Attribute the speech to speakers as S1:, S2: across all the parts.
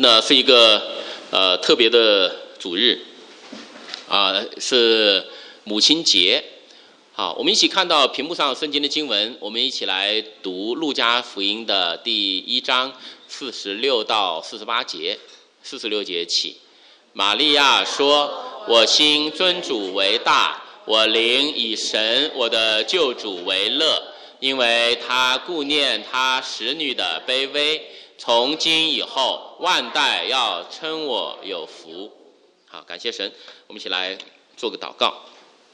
S1: 那是一个特别的主日是母亲节。好，我们一起看到屏幕上圣经的经文，我们一起来读路加福音的第1章46到48节，46节起。玛利亚说：“我心尊主为大，我灵以神我的救主为乐，因为他顾念他使女的卑微。从今以后，万代要称我有福。”好，感谢神，我们一起来做个祷告。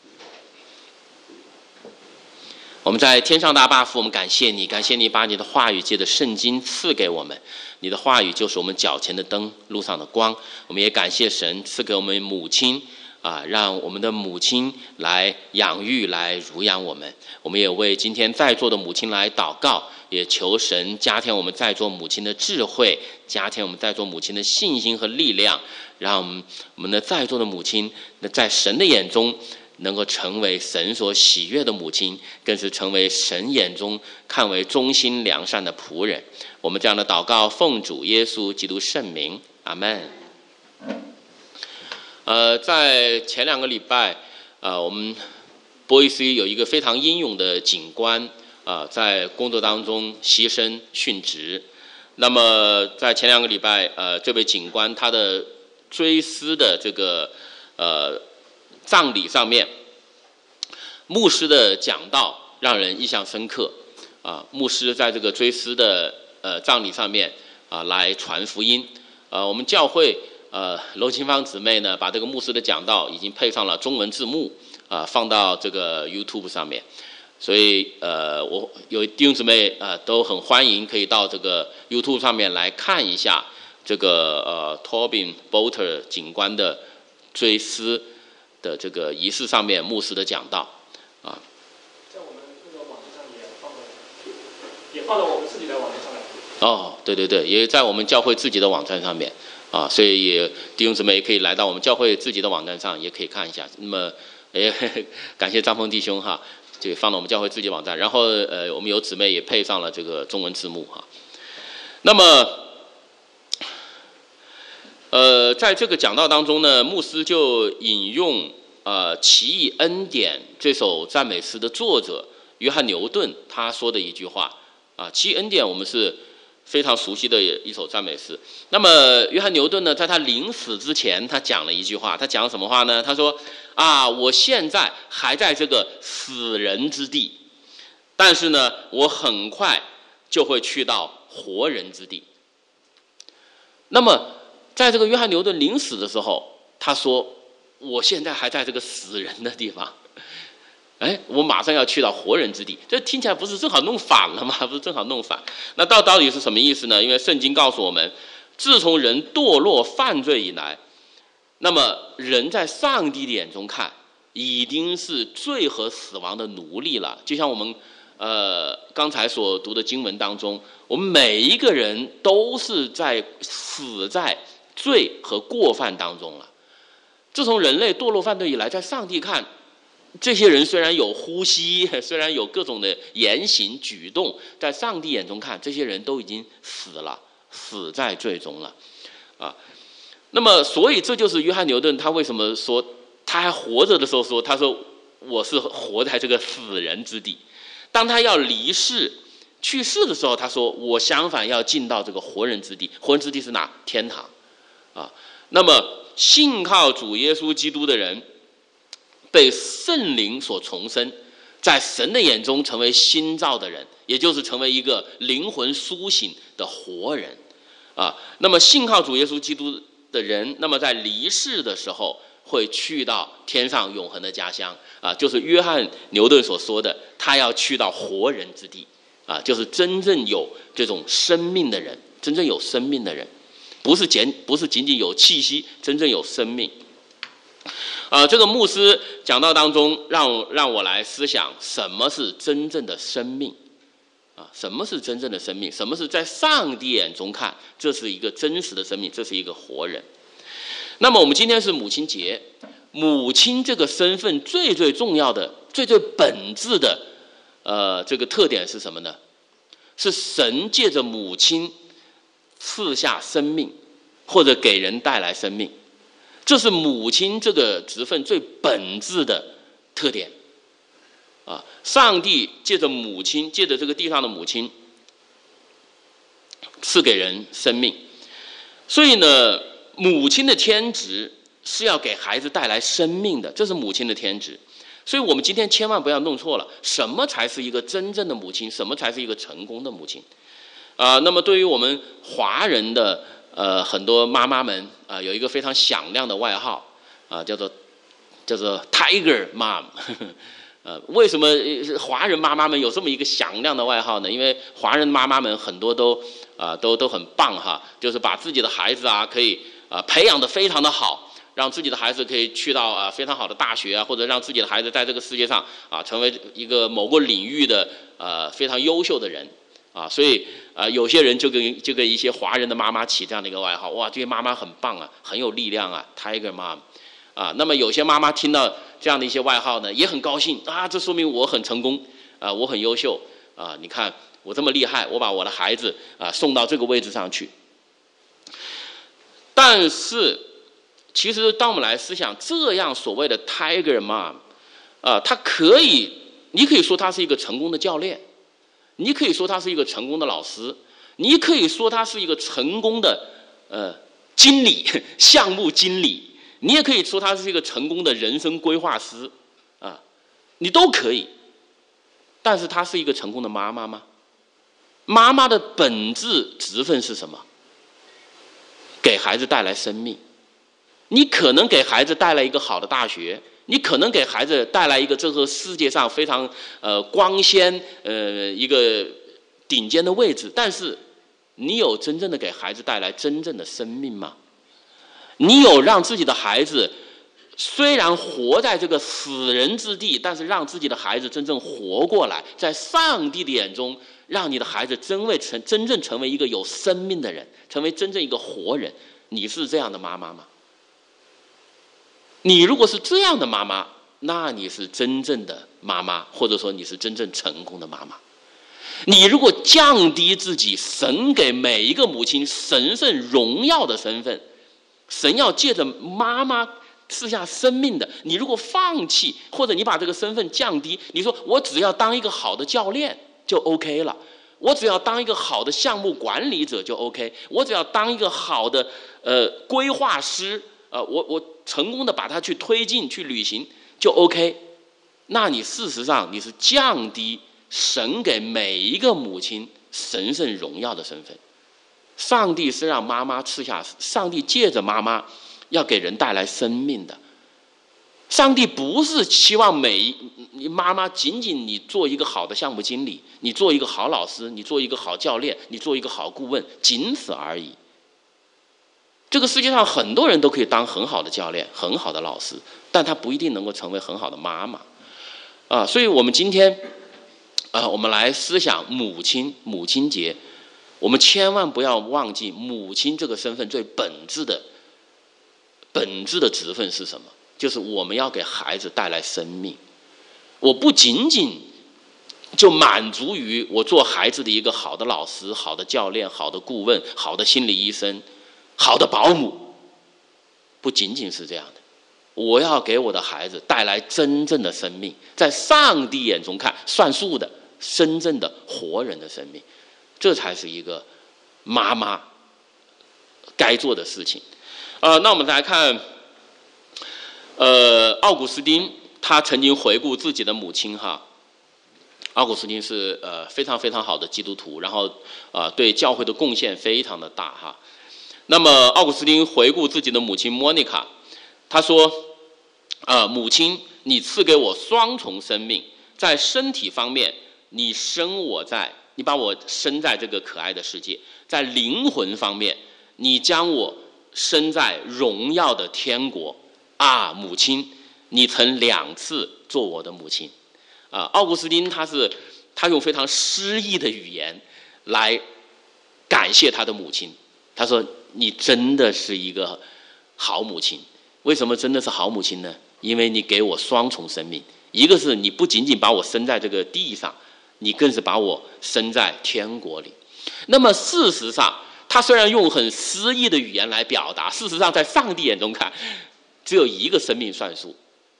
S1: 我们在天上大爸父，我们感谢你，感谢你把你的话语借着圣经赐给我们，你的话语就是我们脚前的灯，路上的光。我们也感谢神赐给我们母亲让我们的母亲来养育，来乳养我们。我们也为今天在座的母亲来祷告，也求神加添我们在座母亲的智慧，加添我们在座母亲的信心和力量，让我们的在座的母亲在神的眼中能够成为神所喜悦的母亲，更是成为神眼中看为忠心良善的仆人。我们这样的祷告奉主耶稣基督圣名，阿们。在前2个礼拜我们波伊斯有一个非常英勇的警官在工作当中牺牲殉职。那么在前2个礼拜这位警官他的追思的这个葬礼上面，牧师的讲道让人印象深刻牧师在这个追思的葬礼上面来传福音。我们教会娄清芳姊妹呢把这个牧师的讲道已经配上了中文字幕放到这个 YouTube 上面，所以我有弟兄姊妹都很欢迎可以到这个 YouTube 上面来看一下这个Tobin Bolter 警官的追思的这个仪式上面牧师的讲道
S2: 在我们这个网站上也放到我们自己的网站上面。
S1: 对对对，也在我们教会自己的网站上面所以也弟兄姊妹也可以来到我们教会自己的网站上也可以看一下。那么感谢张峰弟兄就放到我们教会自己网站，然后我们有姊妹也配上了这个中文字幕那么在这个讲道当中呢，牧师就引用奇异恩典这首赞美诗的作者约翰牛顿他说的一句话奇异恩典我们是非常熟悉的一首赞美诗。那么约翰牛顿呢，在他临死之前他讲了一句话，他讲什么话呢？他说我现在还在这个死人之地，但是呢我很快就会去到活人之地。那么在这个约翰牛顿临死的时候，他说我现在还在这个死人的地方，我马上要去到活人之地。这听起来不是正好弄反了吗？不是正好弄反。那到底是什么意思呢？因为圣经告诉我们，自从人堕落犯罪以来，那么人在上帝的眼中看已经是罪和死亡的奴隶了。就像我们刚才所读的经文当中，我们每一个人都是死在罪和过犯当中了。自从人类堕落犯罪以来，在上帝看，这些人虽然有呼吸，虽然有各种的言行举动，在上帝眼中看，这些人都已经死了，死在罪中了那么所以这就是约翰牛顿他为什么说他还活着的时候说，他说我是活在这个死人之地。当他要离世去世的时候，他说我相反要进到这个活人之地。活人之地是哪？天堂那么信靠主耶稣基督的人被圣灵所重生，在神的眼中成为新造的人，也就是成为一个灵魂苏醒的活人那么信靠主耶稣基督的人，那么在离世的时候会去到天上永恒的家乡就是约翰牛顿所说的，他要去到活人之地就是真正有这种生命的人，真正有生命的人，不是仅仅有气息，真正有生命这个牧师讲道当中让我来思想什么是真正的生命什么是真正的生命？什么是在上帝眼中看这是一个真实的生命，这是一个活人？那么我们今天是母亲节，母亲这个身份最重要的、最本质的这个特点是什么呢？是神借着母亲赐下生命， 或者给人带来生命。这是母亲这个职分最本质的特点啊！上帝借着母亲，借着这个地上的母亲，赐给人生命。所以呢，母亲的天职是要给孩子带来生命的，这是母亲的天职。所以我们今天千万不要弄错了，什么才是一个真正的母亲，什么才是一个成功的母亲那么对于我们华人的很多妈妈们有一个非常响亮的外号叫做 Tiger Mom 为什么华人妈妈们有这么一个响亮的外号呢？因为华人妈妈们很多都很棒哈，就是把自己的孩子可以培养得非常的好，让自己的孩子可以去到非常好的大学或者让自己的孩子在这个世界上成为一个某个领域的非常优秀的人所以有些人就给一些华人的妈妈起这样的一个外号，哇，这些妈妈很棒很有力量Tiger Mom 那么有些妈妈听到这样的一些外号呢，也很高兴这说明我很成功我很优秀你看我这么厉害，我把我的孩子送到这个位置上去。但是其实当我们来思想这样所谓的 Tiger Mom 你可以说他是一个成功的教练，你可以说他是一个成功的老师，你可以说他是一个成功的经理，项目经理，你也可以说他是一个成功的人生规划师你都可以。但是他是一个成功的妈妈吗？妈妈的本质职分是什么？给孩子带来生命。你可能给孩子带来一个好的大学，你可能给孩子带来一个这个世界上非常光鲜一个顶尖的位置，但是你有真正的给孩子带来真正的生命吗？你有让自己的孩子虽然活在这个死人之地，但是让自己的孩子真正活过来，在上帝的眼中让你的孩子真正成为一个有生命的人，成为真正一个活人。你是这样的妈妈吗？你如果是这样的妈妈，那你是真正的妈妈，或者说你是真正成功的妈妈。你如果降低自己神给每一个母亲神圣荣耀的身份，神要借着妈妈赐下生命的，你如果放弃，或者你把这个身份降低，你说我只要当一个好的教练就 OK 了，我只要当一个好的项目管理者就 OK， 我只要当一个好的规划师我成功的把它去推进去履行就 OK， 那你事实上你是降低神给每一个母亲神圣荣耀的身份。上帝是让妈妈赐下，上帝借着妈妈要给人带来生命的。上帝不是期望妈妈仅仅你做一个好的项目经理，你做一个好老师，你做一个好教练，你做一个好顾问，仅此而已。这个世界上很多人都可以当很好的教练，很好的老师，但他不一定能够成为很好的妈妈所以我们今天我们来思想母亲节，我们千万不要忘记母亲这个身份最本质的职分是什么，就是我们要给孩子带来生命。我不仅仅就满足于我做孩子的一个好的老师、好的教练、好的顾问、好的心理医生、好的保姆，不仅仅是这样的，我要给我的孩子带来真正的生命，在上帝眼中看算数的真正的活人的生命，这才是一个妈妈该做的事情那我们再来看奥古斯丁，他曾经回顾自己的母亲奥古斯丁是非常非常好的基督徒，然后对教会的贡献非常的大那么奥古斯丁回顾自己的母亲莫妮卡，他说母亲，你赐给我双重生命，在身体方面你把我生在这个可爱的世界，在灵魂方面你将我生在荣耀的天国母亲，你曾2次做我的母亲奥古斯丁他用非常诗意的语言来感谢他的母亲，他说你真的是一个好母亲。为什么真的是好母亲呢？因为你给我双重生命，一个是你不仅仅把我生在这个地上，你更是把我生在天国里。那么事实上他他虽然用很诗意的语言来表达，事实上在上帝眼中看，只有一个生命算数，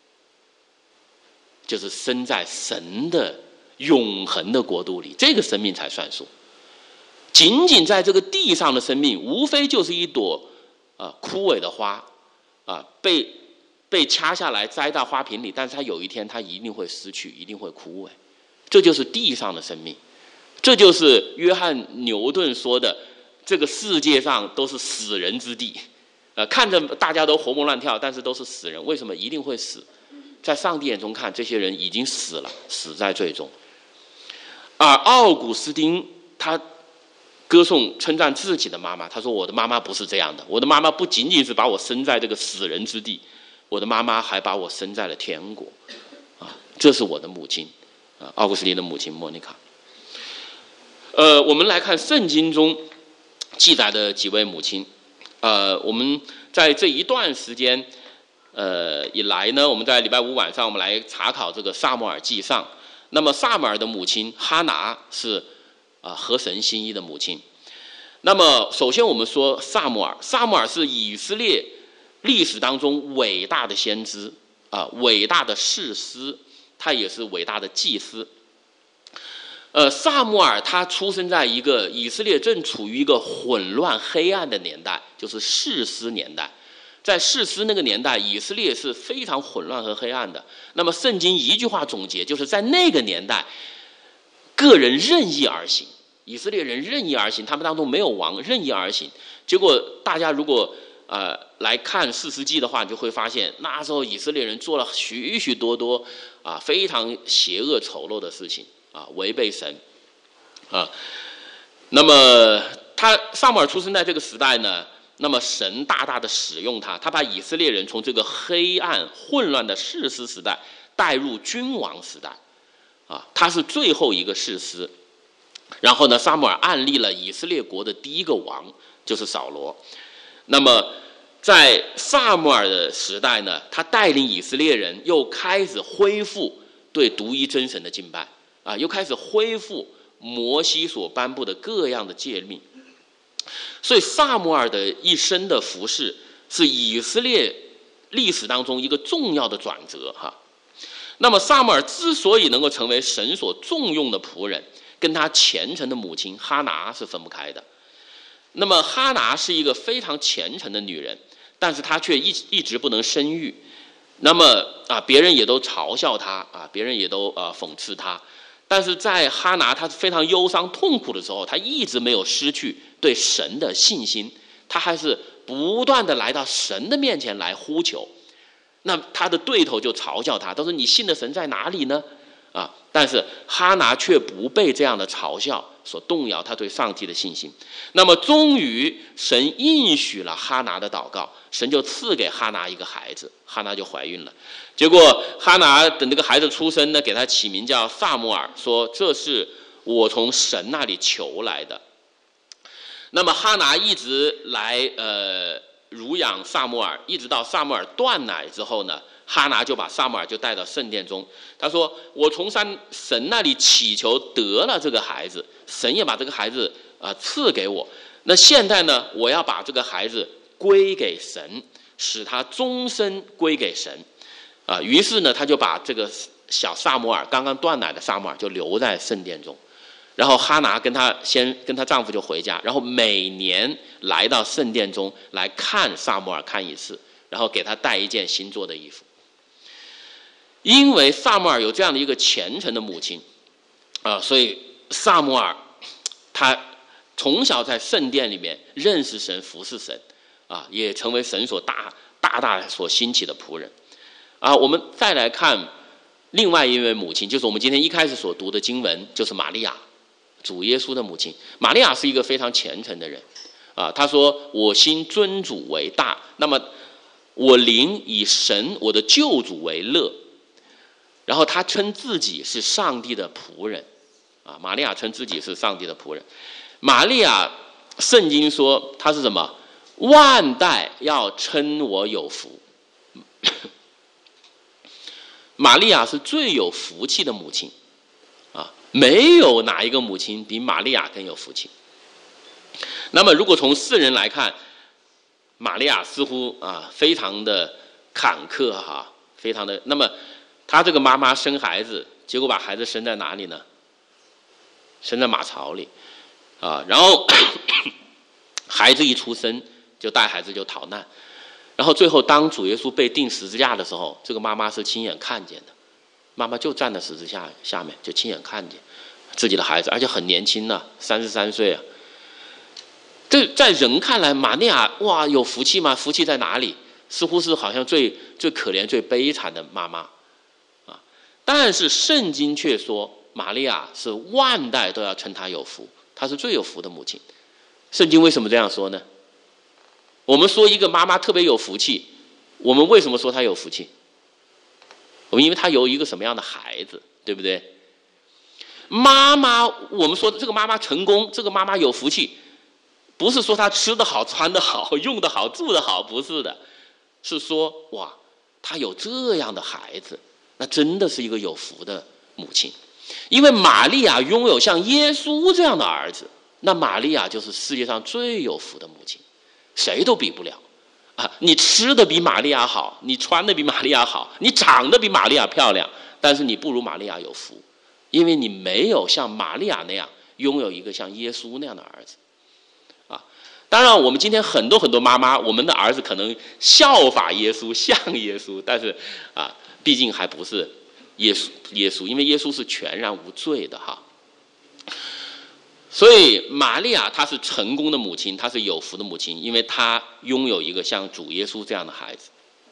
S1: 就是生在神的永恒的国度里，这个生命才算数。仅仅在这个地上的生命，无非就是一朵枯萎的花被掐下来栽到花瓶里，但是它有一天它一定会失去，一定会枯萎。这就是地上的生命，这就是约翰牛顿说的，这个世界上都是死人之地。看着大家都活蹦乱跳，但是都是死人。为什么一定会死？在上帝眼中看，这些人已经死了，死在最终。而奥古斯丁他歌颂称赞自己的妈妈，他说：“我的妈妈不是这样的，我的妈妈不仅仅是把我生在这个死人之地，我的妈妈还把我生在了天国。”这是我的母亲，奥古斯丁的母亲莫妮卡。我们来看圣经中记载的几位母亲。我们在这一段时间以来呢，我们在礼拜五晚上我们来查考这个撒母耳记上。那么撒母耳的母亲哈拿是合神心意的母亲。那么首先我们说撒母耳是以色列历史当中伟大的先知伟大的士师，他也是伟大的祭司。撒母耳他出生在一个以色列正处于一个混乱黑暗的年代，就是士师年代。在士师那个年代，以色列是非常混乱和黑暗的。那么圣经一句话总结，就是在那个年代，个人任意而行，以色列人任意而行，他们当中没有王，任意而行。结果大家如果来看士师记的话，你就会发现那时候以色列人做了许许多多非常邪恶丑陋的事情违背神那么撒母耳出生在这个时代呢，那么神大大的使用他把以色列人从这个黑暗混乱的士师时代带入君王时代他是最后一个士师。然后呢，撒母耳暗立了以色列国的第一个王，就是扫罗。那么在撒母耳的时代呢，他带领以色列人又开始恢复对独一真神的敬拜又开始恢复摩西所颁布的各样的诫命。所以撒母耳的一生的服事是以色列历史当中一个重要的转折那么撒母耳之所以能够成为神所重用的仆人，跟他虔诚的母亲哈拿是分不开的。那么哈拿是一个非常虔诚的女人，但是她却一直不能生育。那么别人也都嘲笑她别人也都讽刺她。但是在哈拿她非常忧伤痛苦的时候，她一直没有失去对神的信心，她还是不断的来到神的面前来呼求。那她的对头就嘲笑她，都说你信的神在哪里呢？但是哈拿却不被这样的嘲笑所动摇他对上帝的信心。那么终于神应许了哈拿的祷告，神就赐给哈拿一个孩子，哈拿就怀孕了。结果哈拿等这个孩子出生呢，给他起名叫撒母耳，说这是我从神那里求来的。那么哈拿一直来乳养撒母耳，一直到撒母耳断奶之后呢，哈拿就把撒母耳就带到圣殿中。他说我从神那里祈求得了这个孩子，神也把这个孩子赐给我。那现在呢，我要把这个孩子归给神，使他终身归给神于是呢，他就把这个小撒母耳，刚刚断奶的撒母耳就留在圣殿中。然后哈拿跟她丈夫就回家，然后每年来到圣殿中来看撒母耳看一次，然后给他带一件新做的衣服。因为撒母耳有这样的一个虔诚的母亲所以撒母耳他从小在圣殿里面认识神，服侍神也成为神所大所兴起的仆人我们再来看另外一位母亲，就是我们今天一开始所读的经文，就是玛利亚，主耶稣的母亲。玛利亚是一个非常虔诚的人她说我心尊主为大，那么我灵以神我的救主为乐。然后她称自己是上帝的仆人玛利亚称自己是上帝的仆人。玛利亚圣经说她是什么？万代要称我有福玛利亚是最有福气的母亲没有哪一个母亲比玛利亚更有福气。 那么如果从世人来看，玛利亚似乎非常的坎坷非常的，那么她这个妈妈生孩子，结果把孩子生在哪里呢？生在马槽里然后孩子一出生就带孩子就逃难，然后最后当主耶稣被钉十字架的时候，这个妈妈是亲眼看见的，妈妈就站在十字架下面，就亲眼看见自己的孩子，而且很年轻33岁这在人看来，玛利亚哇有福气吗？福气在哪里？似乎是好像最可怜最悲惨的妈妈但是圣经却说玛利亚是万代都要称她有福，她是最有福的母亲。圣经为什么这样说呢？我们说一个妈妈特别有福气，我们为什么说她有福气？我们因为她有一个什么样的孩子，对不对？妈妈，我们说这个妈妈成功，这个妈妈有福气，不是说她吃得好穿得好用得好住得好，不是的，是说哇她有这样的孩子，那真的是一个有福的母亲。因为玛利亚拥有像耶稣这样的儿子，那玛利亚就是世界上最有福的母亲，谁都比不了你吃的比玛利亚好，你穿的比玛利亚好，你长得比玛利亚漂亮，但是你不如玛利亚有福，因为你没有像玛利亚那样拥有一个像耶稣那样的儿子当然我们今天很多妈妈，我们的儿子可能效法耶稣像耶稣，但是毕竟还不是耶稣，因为耶稣是全然无罪的所以玛利亚她是成功的母亲，她是有福的母亲，因为她拥有一个像主耶稣这样的孩子。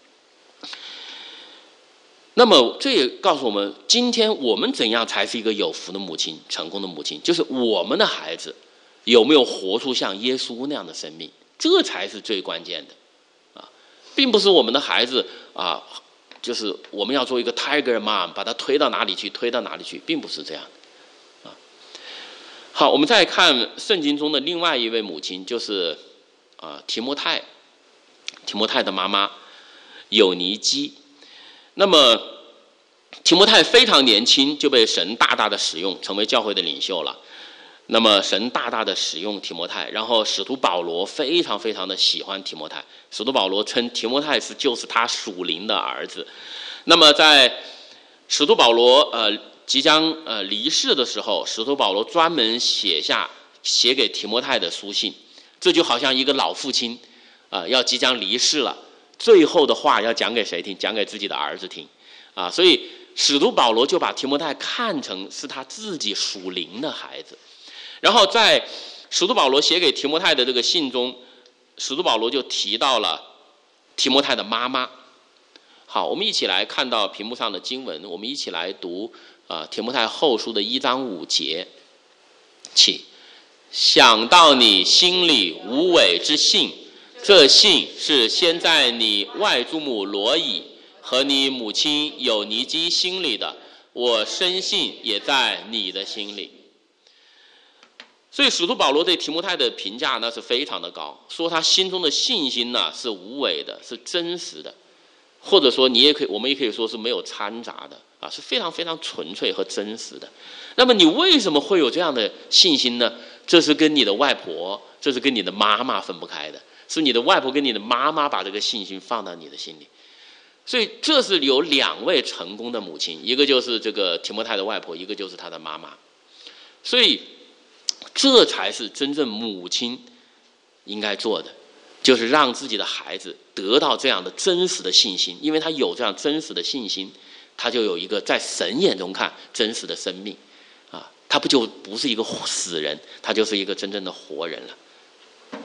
S1: 那么这也告诉我们，今天我们怎样才是一个有福的母亲，成功的母亲，就是我们的孩子有没有活出像耶稣那样的生命，这才是最关键的并不是我们的孩子就是我们要做一个 Tiger Mom， 把他推到哪里去，并不是这样的好，我们再看圣经中的另外一位母亲，就是提摩太的妈妈友尼基。那么提摩太非常年轻就被神大大的使用，成为教会的领袖了。那么神大大的使用提摩太，然后使徒保罗非常非常的喜欢提摩太，使徒保罗称提摩太就是他属灵的儿子。那么在使徒保罗即将离世的时候，使徒保罗专门写给提摩太的书信，这就好像一个老父亲要即将离世了，最后的话要讲给谁听？讲给自己的儿子听所以使徒保罗就把提摩太看成是他自己属灵的孩子。然后在使徒保罗写给提摩太的这个信中，使徒保罗就提到了提摩太的妈妈。好，我们一起来看到屏幕上的经文，我们一起来读提摩太后书的1章5节起。想到你心里无伪之信，这信是先在你外祖母罗以和你母亲友尼基心里的，我深信也在你的心里。所以使徒保罗对提摩太的评价呢是非常的高，说他心中的信心呢是无伪的，是真实的，或者说我们也可以说是没有掺杂的是非常非常纯粹和真实的。那么你为什么会有这样的信心呢？这是跟你的外婆，这是跟你的妈妈分不开的，是你的外婆跟你的妈妈把这个信心放到你的心里。所以这是有2位成功的母亲，一个就是这个提摩太的外婆，一个就是他的妈妈。所以这才是真正母亲应该做的，就是让自己的孩子得到这样的真实的信心，因为他有这样真实的信心，他就有一个在神眼中看真实的生命他不是一个死人，他就是一个真正的活人了。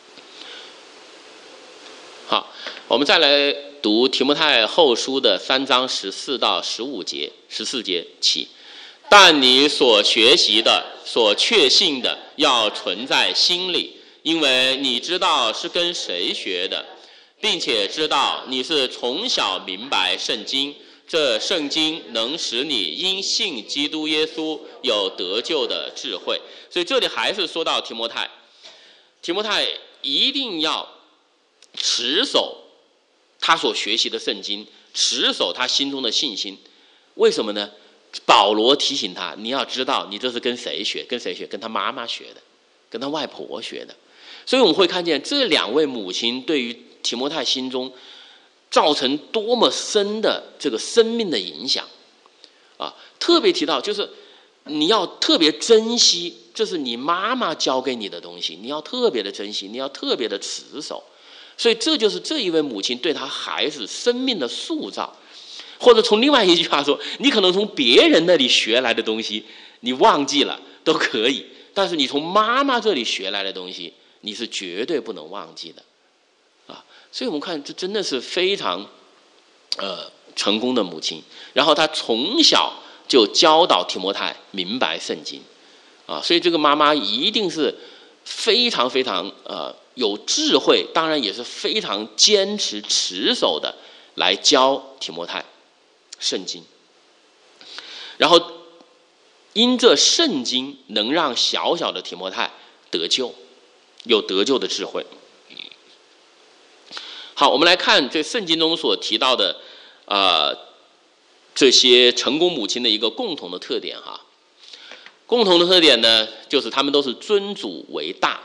S1: 好，我们再来读提摩太后书的3章14到15节，14节起。但你所学习的，所确信的，要存在心里，因为你知道是跟谁学的，并且知道你是从小明白圣经，这圣经能使你因信基督耶稣有得救的智慧。所以这里还是说到提摩太一定要持守他所学习的圣经，持守他心中的信心。为什么呢？保罗提醒他，你要知道你这是跟谁学？跟他妈妈学的，跟他外婆学的。 所以我们会看见这两位母亲对于提摩太心中造成多么深的这个生命的影响啊！特别提到就是你要特别珍惜，这是你妈妈教给你的东西，你要特别的珍惜，你要特别的持守。所以这就是这一位母亲对她孩子生命的塑造。或者从另外一句话说，你可能从别人那里学来的东西你忘记了都可以，但是你从妈妈这里学来的东西你是绝对不能忘记的啊！所以我们看这真的是非常成功的母亲。然后她从小就教导提摩太明白圣经啊，所以这个妈妈一定是非常非常有智慧，当然也是非常坚持持守的来教提摩太圣经。然后因这圣经能让小小的提摩太得救，有得救的智慧。好，我们来看这圣经中所提到的这些成功母亲的一个共同的特点哈。共同的特点呢，就是他们都是尊主为大。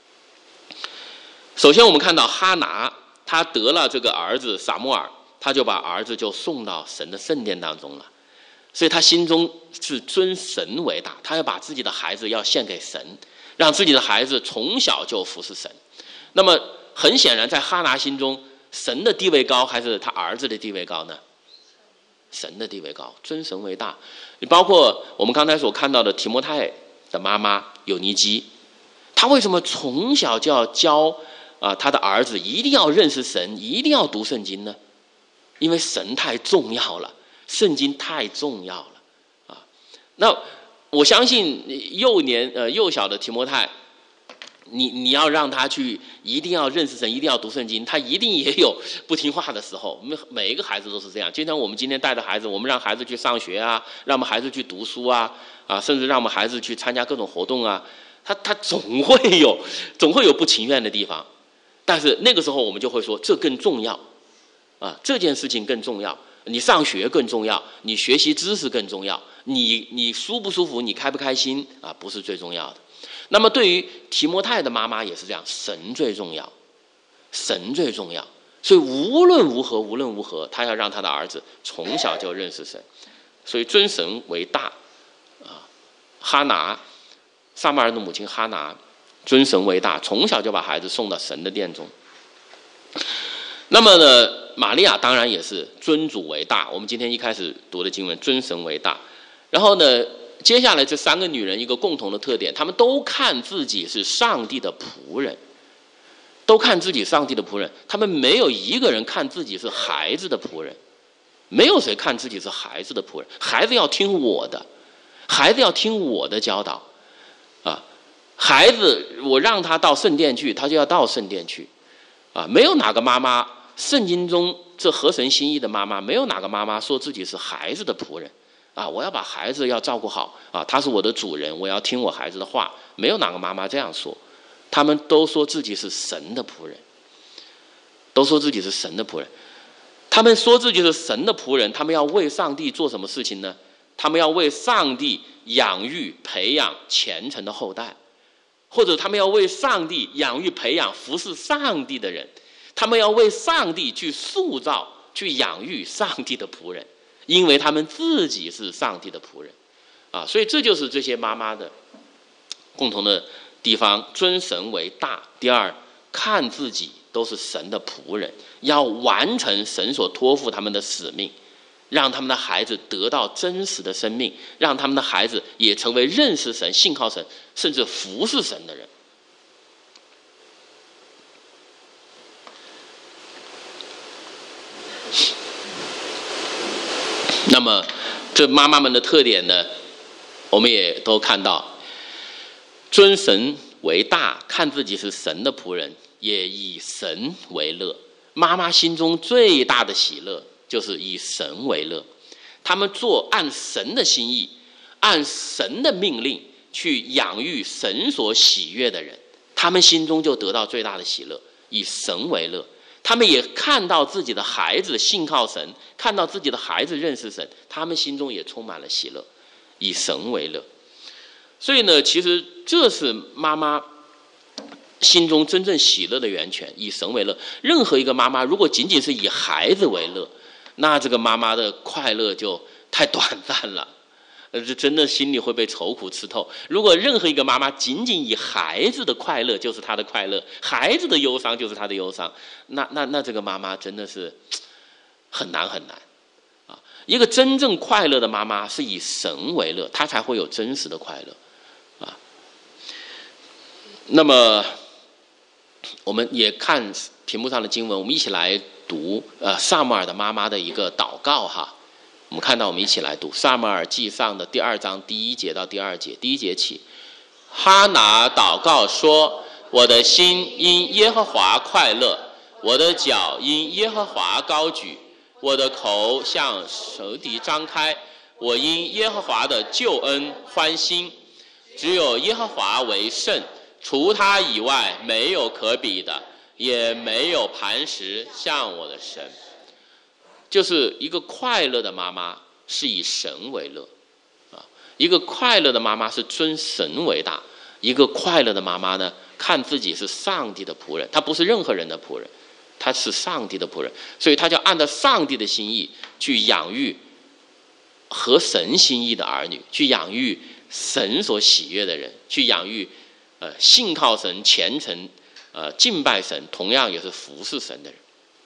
S1: 首先我们看到哈拿，他得了这个儿子撒母耳，他就把儿子就送到神的圣殿当中了，所以他心中是尊神为大，他要把自己的孩子要献给神，让自己的孩子从小就服侍神。那么很显然在哈拿心中，神的地位高还是他儿子的地位高呢？神的地位高，尊神为大。你包括我们刚才所看到的提摩太的妈妈有尼基，他为什么从小就要教他的儿子一定要认识神，一定要读圣经呢？因为神太重要了，圣经太重要了啊！那我相信幼小的提摩太，你要让他去一定要认识神，一定要读圣经，他一定也有不听话的时候。每一个孩子都是这样。就像我们今天带着孩子，我们让孩子去上学啊，让我们孩子去读书啊，甚至让我们孩子去参加各种活动啊，他总会有不情愿的地方。但是那个时候我们就会说，这更重要啊，这件事情更重要，你上学更重要，你学习知识更重要，你舒不舒服，你开不开心啊，不是最重要的。那么对于提摩太的妈妈也是这样，神最重要，神最重要。所以无论如何，他要让他的儿子从小就认识神，所以尊神为大啊。哈拿，撒母耳的母亲哈拿，尊神为大，从小就把孩子送到神的殿中。那么呢，玛利亚当然也是尊主为大。我们今天一开始读的经文，尊神为大。然后呢，接下来这三个女人一个共同的特点，她们都看自己是上帝的仆人，都看自己上帝的仆人。她们没有一个人看自己是孩子的仆人，没有谁看自己是孩子的仆人。孩子要听我的，孩子要听我的教导啊！孩子，我让他到圣殿去，他就要到圣殿去啊！没有哪个妈妈，圣经中这合神心意的妈妈，没有哪个妈妈说自己是孩子的仆人啊！我要把孩子要照顾好啊，他是我的主人，我要听我孩子的话。没有哪个妈妈这样说，他们都说自己是神的仆人，都说自己是神的仆人。他们说自己是神的仆人，他们要为上帝做什么事情呢？他们要为上帝养育培养虔诚的后代，或者他们要为上帝养育培养服侍上帝的人，他们要为上帝去塑造去养育上帝的仆人，因为他们自己是上帝的仆人啊！所以这就是这些妈妈的共同的地方，尊神为大。第二，看自己都是神的仆人，要完成神所托付他们的使命，让他们的孩子得到真实的生命，让他们的孩子也成为认识神、信靠神，甚至服侍神的人。那么这妈妈们的特点呢，我们也都看到，尊神为大，看自己是神的仆人，也以神为乐。妈妈心中最大的喜乐就是以神为乐，他们做按神的心意，按神的命令去养育神所喜悦的人，他们心中就得到最大的喜乐，以神为乐。他们也看到自己的孩子信靠神，看到自己的孩子认识神，他们心中也充满了喜乐，以神为乐。所以呢，其实这是妈妈心中真正喜乐的源泉，以神为乐。任何一个妈妈如果仅仅是以孩子为乐，那这个妈妈的快乐就太短暂了，这真的心里会被愁苦吃透。如果任何一个妈妈仅仅以孩子的快乐就是她的快乐，孩子的忧伤就是她的忧伤，那这个妈妈真的是很难很难啊！一个真正快乐的妈妈是以神为乐，她才会有真实的快乐啊。那么我们也看屏幕上的经文，我们一起来读撒母耳的妈妈的一个祷告哈。我们看到，我们一起来读撒母耳记上的第2章第1节到第2节。第1节起，哈拿祷告说：我的心因耶和华快乐，我的脚因耶和华高举，我的口向仇敌张开，我因耶和华的救恩欢心。只有耶和华为圣，除他以外没有可比的，也没有磐石像我的神。就是一个快乐的妈妈是以神为乐啊，一个快乐的妈妈是尊神为大，一个快乐的妈妈呢，看自己是上帝的仆人，她不是任何人的仆人，她是上帝的仆人，所以她就按照上帝的心意去养育合神心意的儿女，去养育神所喜悦的人，去养育信靠神、虔诚敬拜神，同样也是服侍神的人。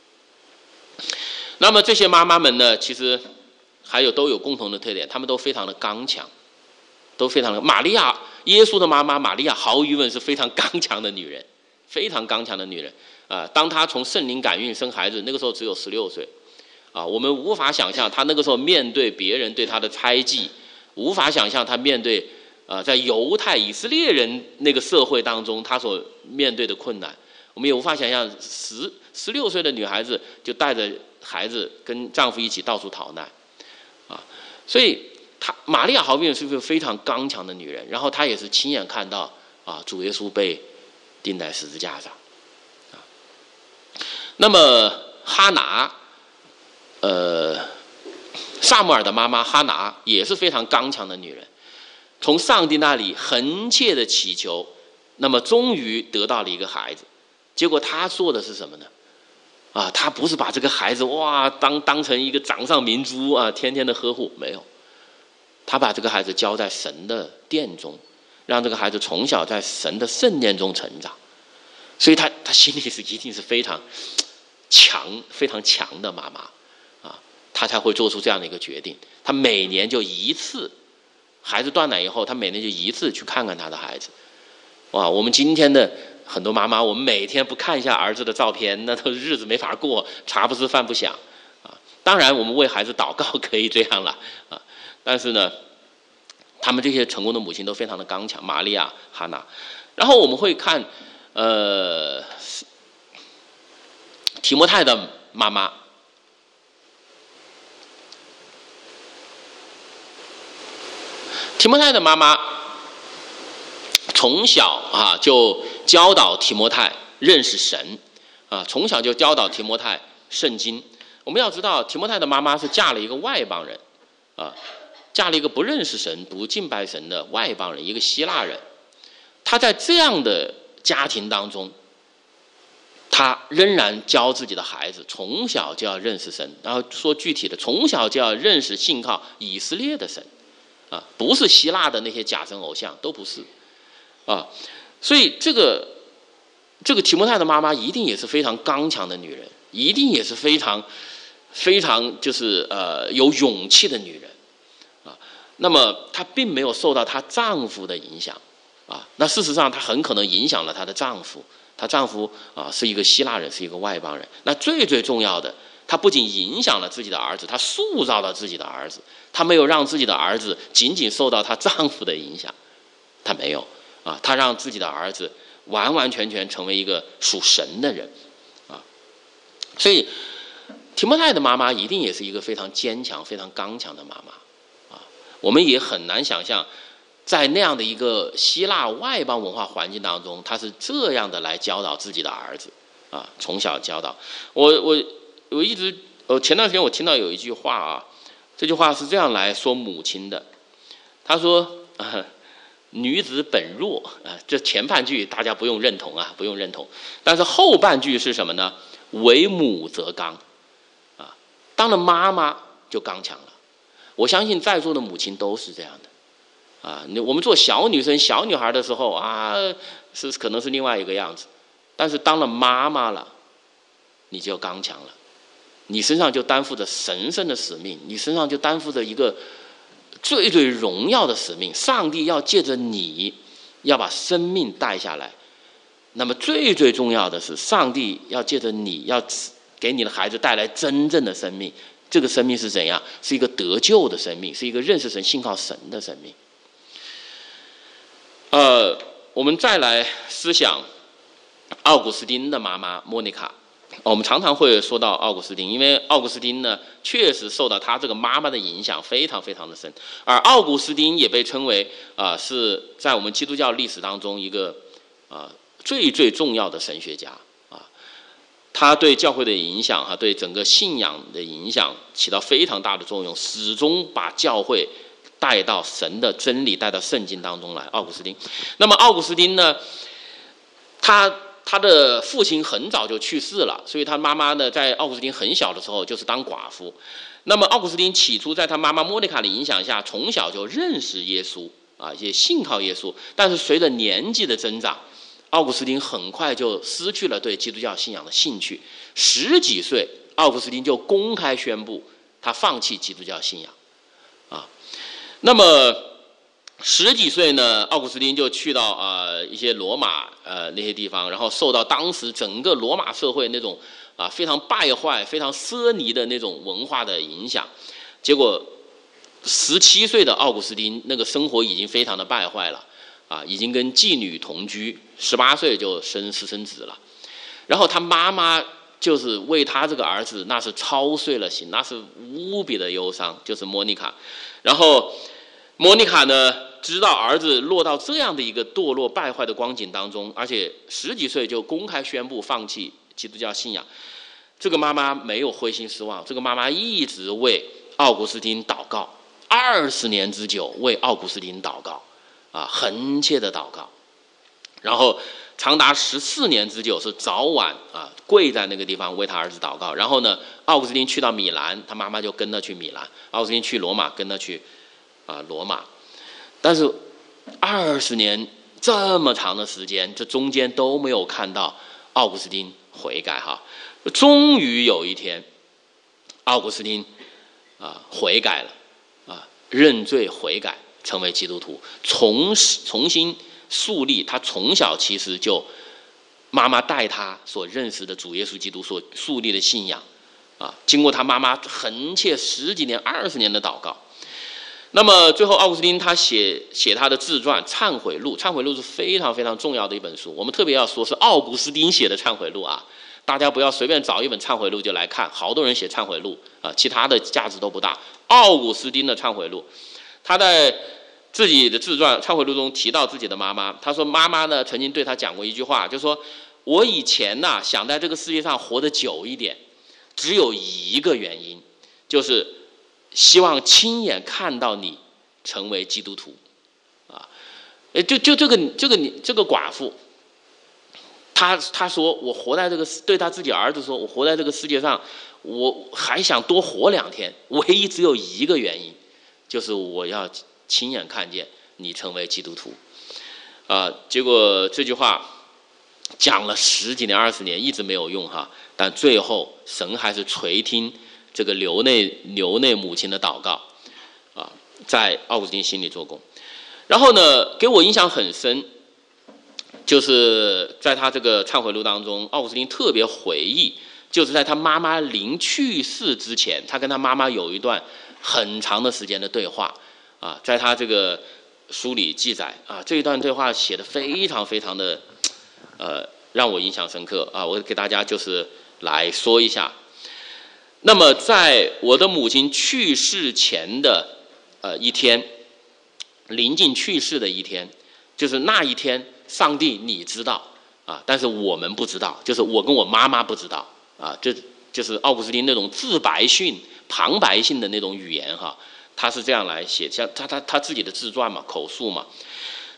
S1: 那么这些妈妈们呢，其实都有共同的特点，她们都非常的刚强，都非常的。玛利亚，耶稣的妈妈玛利亚，毫无疑问是非常刚强的女人，非常刚强的女人当她从圣灵感孕生孩子，那个时候只有16岁我们无法想象她那个时候面对别人对她的猜忌，无法想象她面对在犹太以色列人那个社会当中她所面对的困难。我们也无法想象16岁的女孩子就带着孩子跟丈夫一起到处逃难所以玛利亚毫无疑问是一个非常刚强的女人，然后她也是亲眼看到主耶稣被钉在十字架上那么哈拿撒母耳的妈妈哈拿也是非常刚强的女人，从上帝那里恳切的祈求，那么终于得到了一个孩子。结果她做的是什么呢她不是把这个孩子当成一个掌上明珠天天的呵护，没有，她把这个孩子交在神的殿中，让这个孩子从小在神的圣殿中成长。所以她心里一定是非常强的妈妈她才会做出这样的一个决定。她每年就一次，孩子断奶以后，她每年就一次去看看她的孩子。我们今天的很多妈妈，我们每天不看一下儿子的照片，那都日子没法过，茶不思饭不想当然我们为孩子祷告可以这样了但是呢，他们这些成功的母亲都非常的刚强，玛利亚、哈拿。然后我们会看提摩太的妈妈，提摩太的妈妈从小就教导提摩太认识神从小就教导提摩太圣经。我们要知道，提摩太的妈妈是嫁了一个外邦人嫁了一个不认识神、不敬拜神的外邦人，一个希腊人。他在这样的家庭当中，他仍然教自己的孩子从小就要认识神，然后说具体的，从小就要认识信靠以色列的神不是希腊的那些假神偶像，都不是所以这个提摩太的妈妈一定也是非常刚强的女人，一定也是非常就是有勇气的女人那么她并没有受到她丈夫的影响那事实上她很可能影响了她的丈夫。她丈夫是一个希腊人，是一个外邦人。那最重要的，她不仅影响了自己的儿子，她塑造了自己的儿子。她没有让自己的儿子仅仅受到她丈夫的影响，她没有她让自己的儿子完完全全成为一个属神的人所以提摩太的妈妈一定也是一个非常坚强、非常刚强的妈妈我们也很难想象，在那样的一个希腊外邦文化环境当中，她是这样的来教导自己的儿子从小教导。我一直前段时间我听到有一句话这句话是这样来说母亲的。他说女子本弱啊，这前半句大家不用认同啊，不用认同。但是后半句是什么呢？为母则刚啊，当了妈妈就刚强了。我相信在座的母亲都是这样的啊。我们做小女生、小女孩的时候啊，可能是另外一个样子，但是当了妈妈了，你就刚强了。你身上就担负着神圣的使命，你身上就担负着一个最最荣耀的使命。上帝要借着你，要把生命带下来。那么最最重要的是，上帝要借着你，要给你的孩子带来真正的生命。这个生命是怎样？是一个得救的生命，是一个认识神、信靠神的生命。我们再来思想奥古斯丁的妈妈莫妮卡。我们常常会说到奥古斯丁，因为奥古斯丁呢，确实受到他这个妈妈的影响非常非常的深。而奥古斯丁也被称为是在我们基督教历史当中一个最最重要的神学家啊。他对教会的影响对整个信仰的影响起到非常大的作用，始终把教会带到神的真理，带到圣经当中来。奥古斯丁，那么奥古斯丁呢，他的父亲很早就去世了，所以他妈妈呢，在奥古斯丁很小的时候就是当寡妇。那么奥古斯丁起初在他妈妈莫妮卡的影响下，从小就认识耶稣啊，也信靠耶稣。但是随着年纪的增长，奥古斯丁很快就失去了对基督教信仰的兴趣。10几岁，奥古斯丁就公开宣布他放弃基督教信仰啊。那么10几岁呢，奥古斯丁就去到一些罗马那些地方，然后受到当时整个罗马社会那种非常败坏、非常奢靡的那种文化的影响。结果17岁的奥古斯丁那个生活已经非常的败坏了已经跟妓女同居，18岁就生私生子了。然后他妈妈就是为他这个儿子那是操碎了心，那是无比的忧伤，就是莫妮卡。然后莫妮卡呢，知道儿子落到这样的一个堕落败坏的光景当中，而且10几岁就公开宣布放弃基督教信仰，这个妈妈没有灰心失望，这个妈妈一直为奥古斯丁祷告，20年之久为奥古斯丁祷告恳切的祷告，然后长达14年之久是早晚跪在那个地方为他儿子祷告。然后呢，奥古斯丁去到米兰，他妈妈就跟他去米兰；奥古斯丁去罗马，跟他去罗马。但是20年这么长的时间，这中间都没有看到奥古斯丁悔改终于有一天，奥古斯丁悔改了认罪悔改，成为基督徒，重新树立他从小其实就妈妈带他所认识的主耶稣基督所树立的信仰经过他妈妈恳切10几年、20年的祷告。那么最后奥古斯丁他写他的自传《忏悔录》，《忏悔录》是非常非常重要的一本书。我们特别要说是奥古斯丁写的《忏悔录》大家不要随便找一本《忏悔录》就来看，好多人写《忏悔录》其他的价值都不大。奥古斯丁的《忏悔录》，他在自己的自传《忏悔录》中提到自己的妈妈，他说妈妈呢曾经对他讲过一句话，就说我以前想在这个世界上活得久一点，只有一个原因，就是希望亲眼看到你成为基督徒就这个寡妇，他说我活在这个，对他自己儿子说，我活在这个世界上，我还想多活2天，唯一只有一个原因，就是我要亲眼看见你成为基督徒结果这句话讲了10几年、20年，一直没有用但最后神还是垂听这个流内母亲的祷告在奥古斯丁心里做工。然后呢，给我印象很深，就是在他这个忏悔录当中，奥古斯丁特别回忆，就是在他妈妈临去世之前，他跟他妈妈有一段很长的时间的对话在他这个书里记载这一段对话写得非常非常的让我印象深刻我给大家就是来说一下。那么在我的母亲去世前的一天，临近去世的一天，就是那一天上帝你知道但是我们不知道，就是我跟我妈妈不知道这就是奥古斯丁那种自白性旁白性的那种语言他是这样来写，像他自己的自传嘛，口述嘛。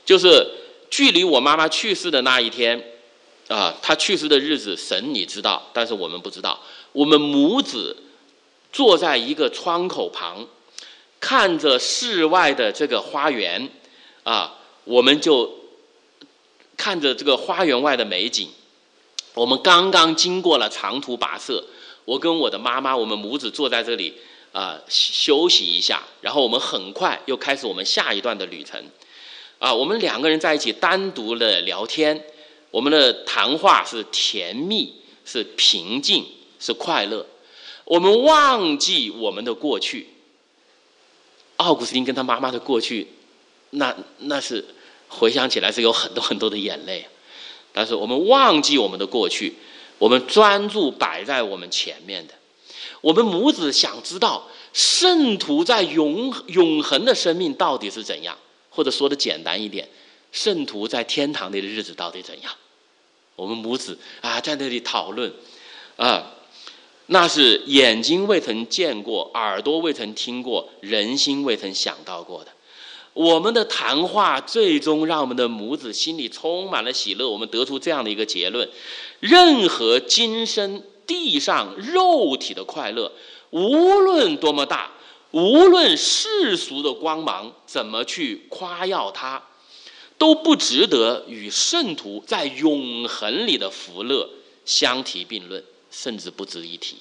S1: 就是距离我妈妈去世的那一天她去世的日子神你知道，但是我们不知道。我们母子坐在一个窗口旁，看着室外的这个花园我们就看着这个花园外的美景。我们刚刚经过了长途跋涉，我跟我的妈妈，我们母子坐在这里休息一下，然后我们很快又开始我们下一段的旅程。我们两个人在一起单独的聊天，我们的谈话是甜蜜，是平静，是快乐。我们忘记我们的过去。奥古斯丁跟他妈妈的过去，那是回想起来是有很多很多的眼泪。但是我们忘记我们的过去，我们专注摆在我们前面的。我们母子想知道圣徒在永恒的生命到底是怎样，或者说的简单一点，圣徒在天堂里的日子到底怎样。我们母子在那里讨论那是眼睛未曾见过，耳朵未曾听过，人心未曾想到过的。我们的谈话最终让我们的母子心里充满了喜乐。我们得出这样的一个结论：任何今生地上肉体的快乐，无论多么大，无论世俗的光芒怎么去夸耀它，都不值得与圣徒在永恒里的福乐相提并论，甚至不值一提。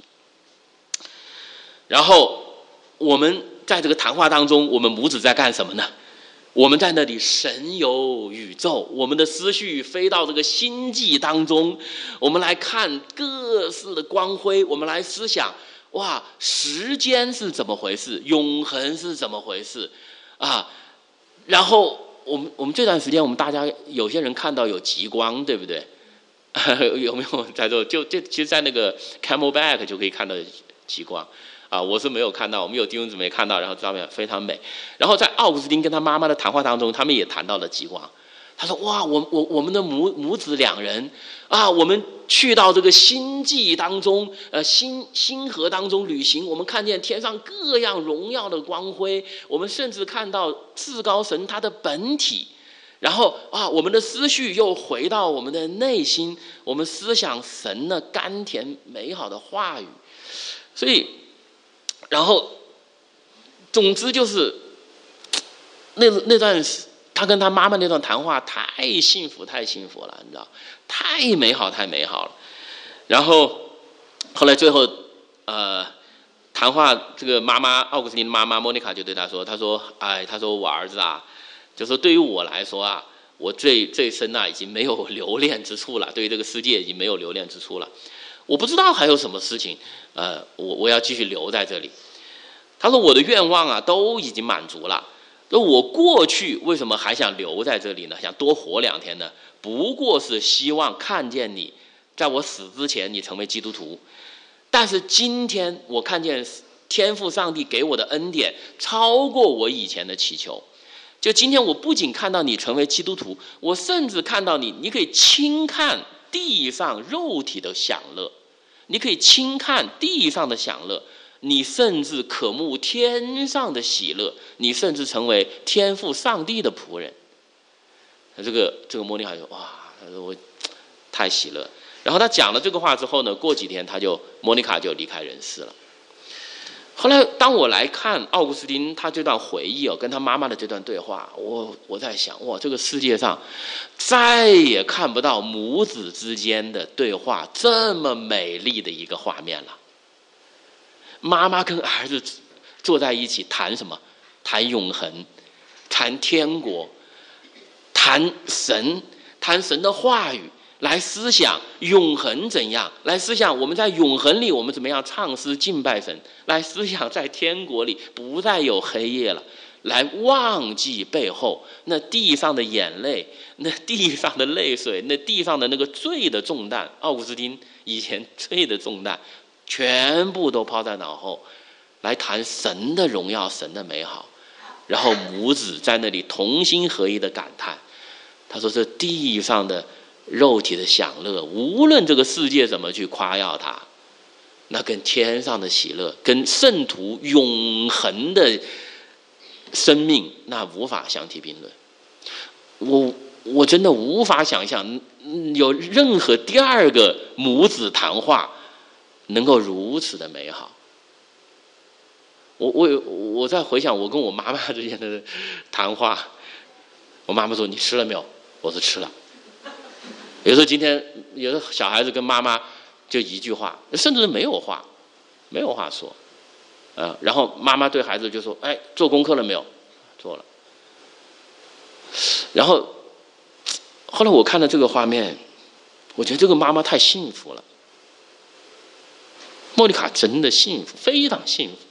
S1: 然后我们在这个谈话当中，我们母子在干什么呢？我们在那里神游宇宙，我们的思绪飞到这个星际当中，我们来看各式的光辉，我们来思想时间是怎么回事，永恒是怎么回事然后我们这段时间，我们大家有些人看到有极光，对不对？有没有在这？其实在那个 Camelback 就可以看到极光我是没有看到，我们有弟兄姊妹看到，然后照片非常美。然后在奥古斯丁跟他妈妈的谈话当中，他们也谈到了极光。他说我们的母子两人我们去到这个星际当中星河当中旅行，我们看见天上各样荣耀的光辉，我们甚至看到至高神他的本体。然后我们的思绪又回到我们的内心，我们思想神的甘甜美好的话语。所以然后总之就是那段他跟他妈妈那段谈话太幸福了，你知道，太美好了。然后后来最后谈话，这个妈妈奥古斯丁的妈妈莫妮卡就对他说，他说我儿子就说对于我来说我这一生已经没有留恋之处了，对于这个世界已经没有留恋之处了。我不知道还有什么事情我要继续留在这里。他说我的愿望都已经满足了。那我过去为什么还想留在这里呢？想多活2天呢？不过是希望看见你在我死之前你成为基督徒。但是今天我看见天父上帝给我的恩典超过我以前的祈求。就今天我不仅看到你成为基督徒，我甚至看到你可以轻看地上肉体的享乐，你可以轻看地上的享乐，你甚至渴慕天上的喜乐，你甚至成为天父上帝的仆人。这个莫妮卡说他说我太喜乐。然后他讲了这个话之后呢，过几天莫妮卡就离开人世了。后来当我来看奥古斯丁他这段回忆跟他妈妈的这段对话，我在想这个世界上再也看不到母子之间的对话这么美丽的一个画面了。妈妈跟儿子坐在一起谈什么？谈永恒，谈天国，谈神的话语，来思想永恒怎样，来思想我们在永恒里我们怎么样唱诗敬拜神，来思想在天国里不再有黑夜了，来忘记背后那地上的眼泪，那地上的泪水，那地上的那个罪的重担，奥古斯丁以前罪的重担全部都抛在脑后，来谈神的荣耀，神的美好。然后母子在那里同心合一的感叹，他说这地上的肉体的享乐，无论这个世界怎么去夸耀它，那跟天上的喜乐，跟圣徒永恒的生命，那无法相提并论。 我真的无法想象有任何第二个母子谈话能够如此的美好。我在回想我跟我妈妈之间的谈话，我妈妈说：“你吃了没有？”我说：“吃了。”有时候今天有的小孩子跟妈妈就一句话，甚至没有话说，然后妈妈对孩子就说：“哎，做功课了没有？”做了。然后后来我看到这个画面，我觉得这个妈妈太幸福了。莫妮卡真的幸福，非常幸福。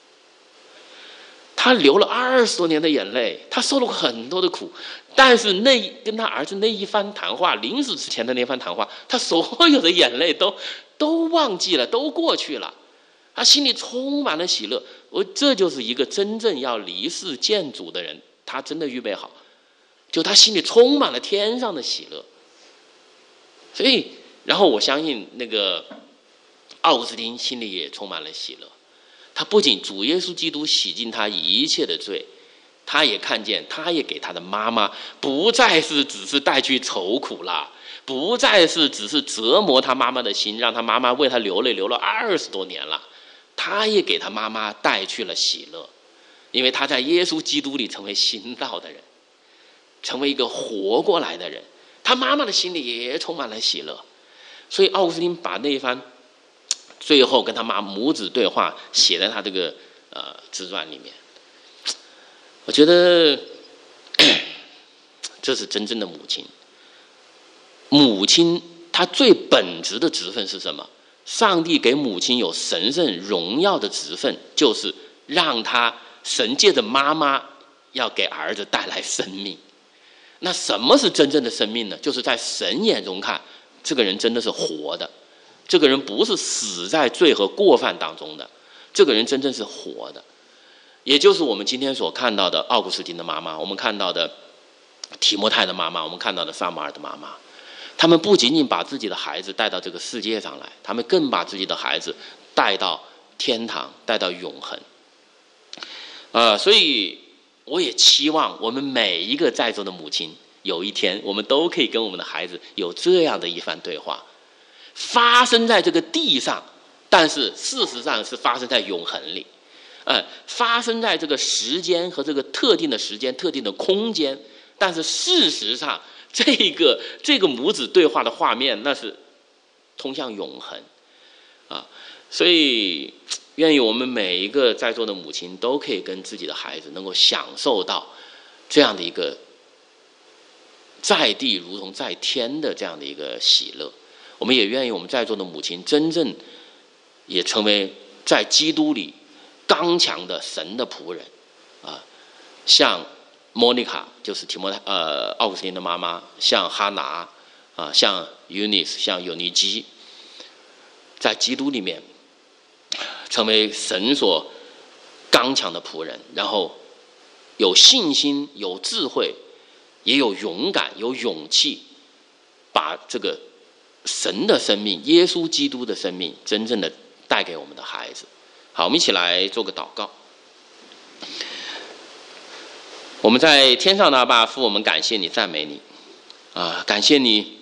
S1: 她流了20多年的眼泪，她受了很多的苦，但是跟她儿子那一番谈话，临死之前的那番谈话，她所有的眼泪都忘记了，都过去了。她心里充满了喜乐。这就是一个真正要离世见主的人，他真的预备好，就他心里充满了天上的喜乐。所以，然后我相信那个奥古斯丁心里也充满了喜乐。他不仅主耶稣基督洗净他一切的罪，他也看见，他也给他的妈妈不再是只是带去愁苦了，不再是只是折磨他妈妈的心，让他妈妈为他流泪流了20多年了，他也给他妈妈带去了喜乐，因为他在耶稣基督里成为新造的人，成为一个活过来的人，他妈妈的心里也充满了喜乐。所以奥古斯丁把那一番最后跟他妈母子对话写在他这个自传里面。我觉得这是真正的母亲。母亲她最本质的职分是什么？上帝给母亲有神圣荣耀的职分，就是让神借着妈妈要给儿子带来生命。那什么是真正的生命呢？就是在神眼中看，这个人真的是活的，这个人不是死在罪和过犯当中的，这个人真正是活的。也就是我们今天所看到的奥古斯丁的妈妈，我们看到的提摩太的妈妈，我们看到的撒母耳的妈妈，他们不仅仅把自己的孩子带到这个世界上来，他们更把自己的孩子带到天堂，带到永恒。所以我也期望我们每一个在座的母亲，有一天我们都可以跟我们的孩子有这样的一番对话，发生在这个地上，但是事实上是发生在永恒里。发生在这个时间和这个特定的时间、特定的空间，但是事实上，这个母子对话的画面，那是通向永恒所以，愿意我们每一个在座的母亲都可以跟自己的孩子能够享受到这样的一个在地如同在天的这样的一个喜乐。我们也愿意我们在座的母亲真正也成为在基督里刚强的神的仆人像莫妮卡就是奥古斯丁的妈妈，像哈拿像尤尼斯，像尤尼基，在基督里面成为神所刚强的仆人，然后有信心、有智慧，也有勇敢、有勇气，把这个神的生命、耶稣基督的生命真正的带给我们的孩子。好，我们一起来做个祷告。我们在天上的阿爸父，我们感谢你，赞美你感谢你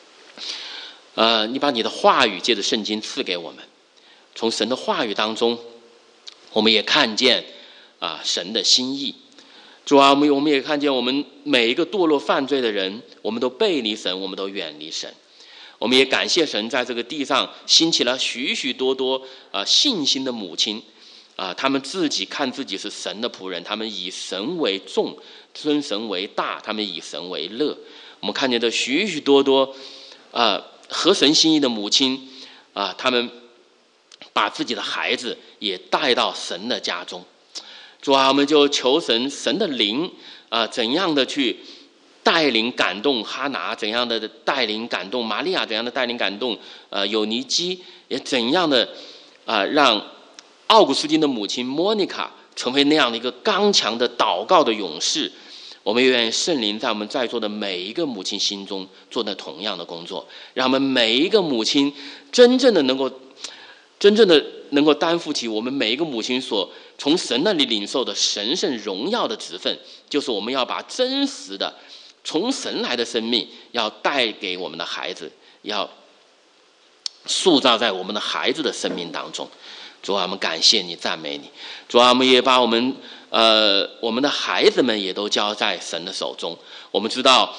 S1: 你把你的话语借着圣经赐给我们，从神的话语当中我们也看见神的心意。主啊，我们也看见我们每一个堕落犯罪的人，我们都背离神，我们都远离神。我们也感谢神在这个地上兴起了许许多多信心的母亲他们自己看自己是神的仆人，他们以神为重，尊神为大，他们以神为乐。我们看见的许许多多合神心意的母亲他们把自己的孩子也带到神的家中。主啊，我们就求神的灵怎样的去带领感动哈拿，怎样的带领感动玛利亚，怎样的带领感动有尼基，也怎样的让奥古斯丁的母亲莫妮卡成为那样的一个刚强的祷告的勇士。我们也愿意圣灵在我们在座的每一个母亲心中做那同样的工作，让我们每一个母亲真正的能够担负起我们每一个母亲所从神那里领受的神圣荣耀的职分，就是我们要把真实的从神来的生命要带给我们的孩子，要塑造在我们的孩子的生命当中。主啊，我们感谢你，赞美你。主啊，我们也把我们的孩子们也都交在神的手中。我们知道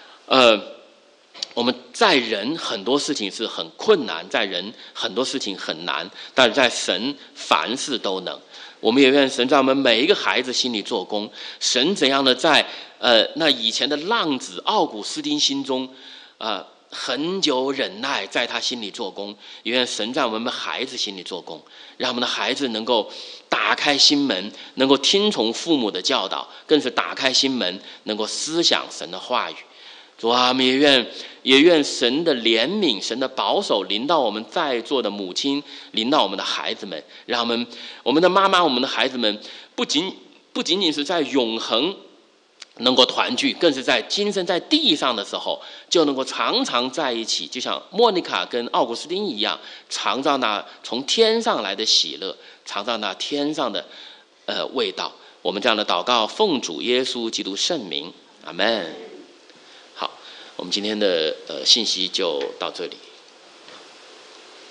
S1: 我们在人很多事情是很困难，在人很多事情很难，但是在神凡事都能。我们也愿神在我们每一个孩子心里做工。神怎样的在那以前的浪子奥古斯丁心中很久忍耐，在他心里做工，也愿神在我们孩子心里做工，让我们的孩子能够打开心门，能够听从父母的教导，更是打开心门，能够思想神的话语。主啊，我们也愿神的怜悯，神的保守临到我们在座的母亲，临到我们的孩子们，让我们的妈妈，我们的孩子们不仅仅是在永恒能够团聚，更是在今生在地上的时候就能够常常在一起，就像莫妮卡跟奥古斯丁一样，尝到那从天上来的喜乐，尝到那天上的味道。我们这样的祷告奉主耶稣基督圣名，阿们。好，我们今天的信息就到这里。